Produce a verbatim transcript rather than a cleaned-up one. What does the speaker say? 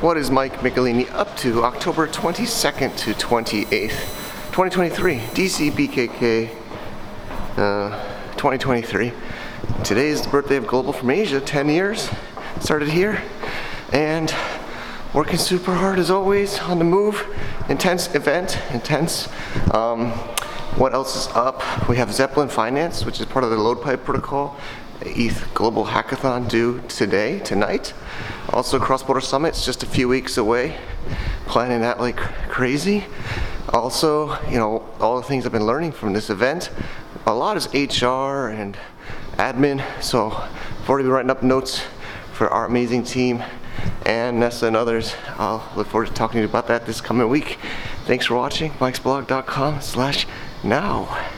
What is Mike Michelini up to October twenty-second to twenty-eighth, twenty twenty-three, D C B K K uh, twenty twenty-three. Today is the birthday of Global from Asia, ten years, started here, and working super hard as always, on the move, intense event, intense. Um, what else is up? We have Zeppelin Finance, which is part of the Load Pipe Protocol, E T H Global Hackathon due today, tonight. Also Cross Border Summit's just a few weeks away, planning that like crazy. Also, you know, all the things I've been learning from this event, a lot is H R and admin, so I've already been writing up notes for our amazing team and Nessa and others. I'll look forward to talking to you about that this coming week. Thanks for watching, mikesblog dot com slash now.